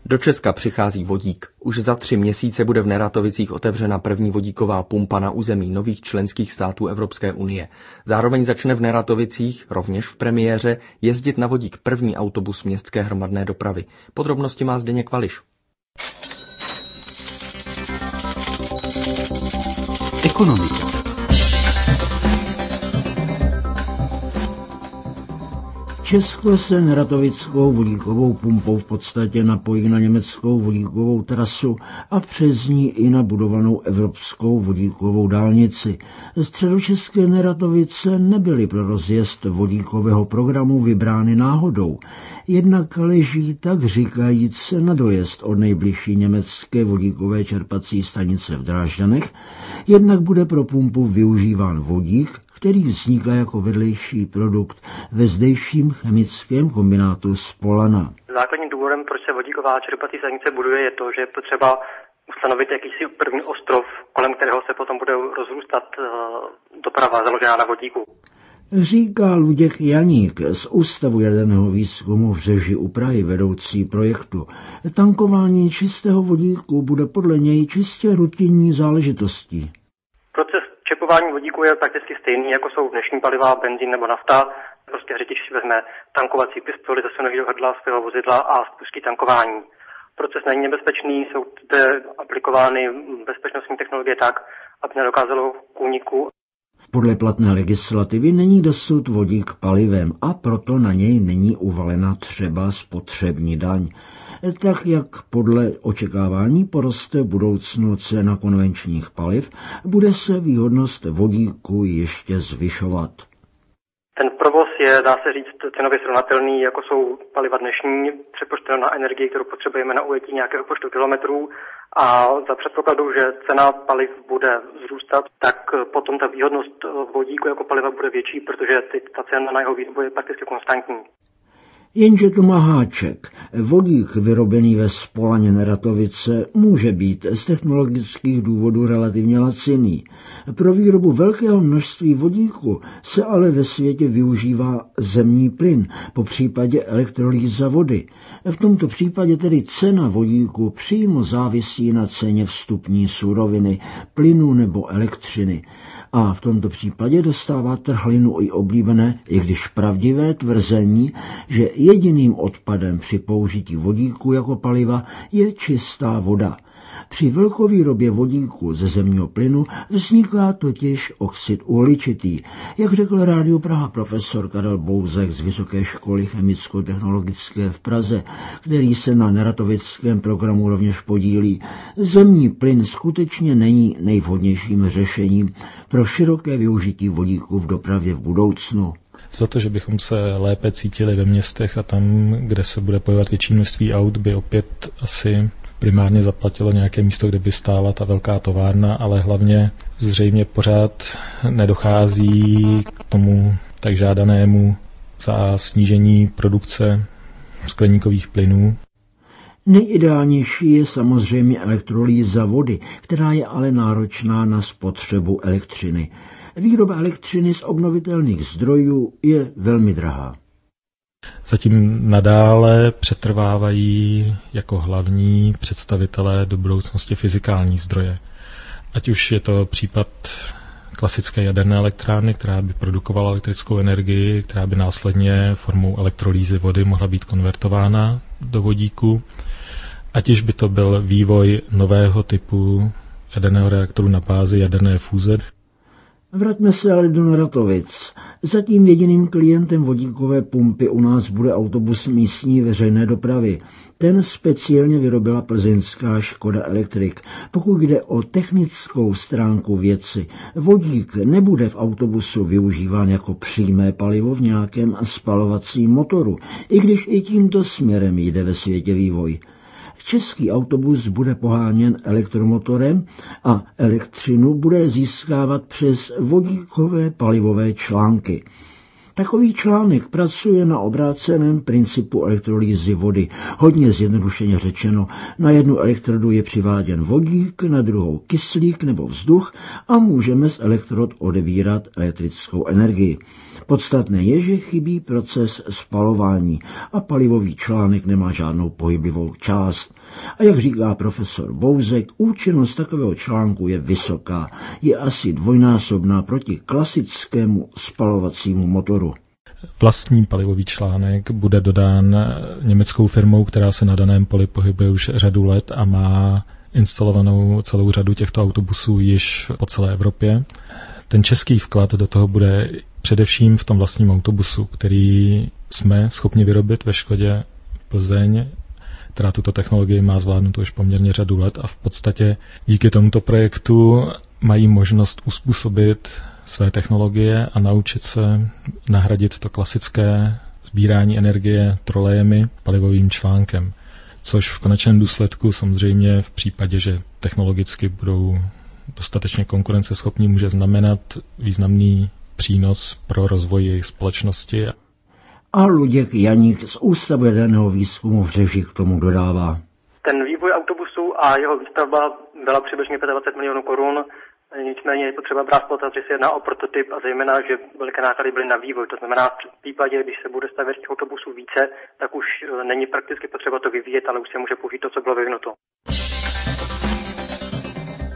Do Česka přichází vodík. Už za 3 měsíce bude v Neratovicích otevřena první vodíková pumpa na území nových členských států Evropské unie. Zároveň začne v Neratovicích, rovněž v premiéře, jezdit na vodík první autobus městské hromadné dopravy. Podrobnosti má Zdeněk Vališ. Ekonomika. Česko se neratovickou vodíkovou pumpou v podstatě napojí na německou vodíkovou trasu a přes ní i na budovanou evropskou vodíkovou dálnici. Středočeské Neratovice nebyly pro rozjezd vodíkového programu vybrány náhodou. Jednak leží tak říkajíc na dojezd od nejbližší německé vodíkové čerpací stanice v Drážďanech, jednak bude pro pumpu využíván vodík, který vzniká jako vedlejší produkt ve zdejším chemickém kombinátu Spolana. Základním důvodem, proč se vodíková čerpací stanice buduje, je to, že je potřeba ustanovit jakýsi první ostrov, kolem kterého se potom bude rozrůstat doprava založená na vodíku. Říká Luděk Janík z Ústavu jaderného výzkumu v Řeži u Prahy, vedoucí projektu. Tankování čistého vodíku bude podle něj čistě rutinní záležitostí. Proces čepování vodíku je prakticky stejný, jako jsou dnešní paliva, benzín nebo nafta. Prostě řidič si vezme tankovací pistoli, zasune do hrdla svého vozidla a spustí tankování. Proces není nebezpečný, jsou zde aplikovány bezpečnostní technologie tak, aby nedokázalo k úniku. Podle platné legislativy není dosud vodík palivem a proto na něj není uvalena třeba spotřební daň. Tak jak podle očekávání poroste v budoucnu cena konvenčních paliv, bude se výhodnost vodíku ještě zvyšovat. Ten provoz je, dá se říct, cenově srovnatelný, jako jsou paliva dnešní, přepočteno na energii, kterou potřebujeme na ujetí nějakého počtu kilometrů, a za předpokladu, že cena paliv bude vzrůstat, tak potom ta výhodnost vodíku jako paliva bude větší, protože ta cena na jeho výrobu je prakticky konstantní. Jenže to má háček. Vodík vyrobený ve Spolaně Neratovice může být z technologických důvodů relativně laciný. Pro výrobu velkého množství vodíku se ale ve světě využívá zemní plyn, po případě elektrolýza vody. V tomto případě tedy cena vodíku přímo závisí na ceně vstupní suroviny, plynu nebo elektřiny. A v tomto případě dostává trhlinu i oblíbené, i když pravdivé tvrzení, že jediným odpadem při použití vodíku jako paliva je čistá voda. Při velkovýrobě vodíku ze zemního plynu vzniká totiž oxid uhličitý, jak řekl Rádiu Praha profesor Karel Bouzek z Vysoké školy chemicko-technologické v Praze, který se na neratovickém programu rovněž podílí. Zemní plyn skutečně není nejvhodnějším řešením pro široké využití vodíku v dopravě v budoucnu. Za to, že bychom se lépe cítili ve městech a tam, kde se bude pohybovat větší množství aut, by opět asi primárně zaplatilo nějaké místo, kde by stála ta velká továrna, ale hlavně zřejmě pořád nedochází k tomu tak žádanému za snížení produkce skleníkových plynů. Nejideálnější je samozřejmě elektrolýza vody, která je ale náročná na spotřebu elektřiny. Výroba elektřiny z obnovitelných zdrojů je velmi drahá. Zatím nadále přetrvávají jako hlavní představitelé do budoucnosti fyzikální zdroje. Ať už je to případ klasické jaderné elektrárny, která by produkovala elektrickou energii, která by následně formou elektrolýzy vody mohla být konvertována do vodíku, ať už by to byl vývoj nového typu jaderného reaktoru na bázi jaderné fúze. Vraťme se ale do Neratovic. Zatím jediným klientem vodíkové pumpy u nás bude autobus místní veřejné dopravy. Ten speciálně vyrobila plzeňská Škoda Electric. Pokud jde o technickou stránku věci, vodík nebude v autobusu využíván jako přímé palivo v nějakém spalovacím motoru, i když i tímto směrem jde ve světě vývoj. Český autobus bude poháněn elektromotorem a elektřinu bude získávat přes vodíkové palivové články. Takový článek pracuje na obráceném principu elektrolýzy vody. Hodně zjednodušeně řečeno, na jednu elektrodu je přiváděn vodík, na druhou kyslík nebo vzduch a můžeme z elektrod odebírat elektrickou energii. Podstatné je, že chybí proces spalování a palivový článek nemá žádnou pohyblivou část. A jak říká profesor Bouzek, účinnost takového článku je vysoká, je asi dvojnásobná proti klasickému spalovacímu motoru. Vlastní palivový článek bude dodán německou firmou, která se na daném poli pohybuje už řadu let a má instalovanou celou řadu těchto autobusů již po celé Evropě. Ten český vklad do toho bude především v tom vlastním autobusu, který jsme schopni vyrobit ve Škodě Plzeň, která tuto technologii má zvládnutou už poměrně řadu let a v podstatě díky tomuto projektu mají možnost uspůsobit své technologie a naučit se nahradit to klasické sbírání energie trolejemi palivovým článkem. Což v konečném důsledku samozřejmě v případě, že technologicky budou dostatečně konkurenceschopní, může znamenat významný přínos pro rozvoj jejich společnosti. A Luděk Janík z Ústavu jaderného výzkumu v Řeži k tomu dodává. Ten vývoj autobusu a jeho výstavba byla přibližně 25 milionů korun. Nicméně je potřeba brát v potaz, že se jedná o prototyp a zejména, že velké náklady byly na vývoj. To znamená, v případě, když se bude stavět těch autobusů více, tak už není prakticky potřeba to vyvíjet, ale už se může použít to, co bylo vyvinuto.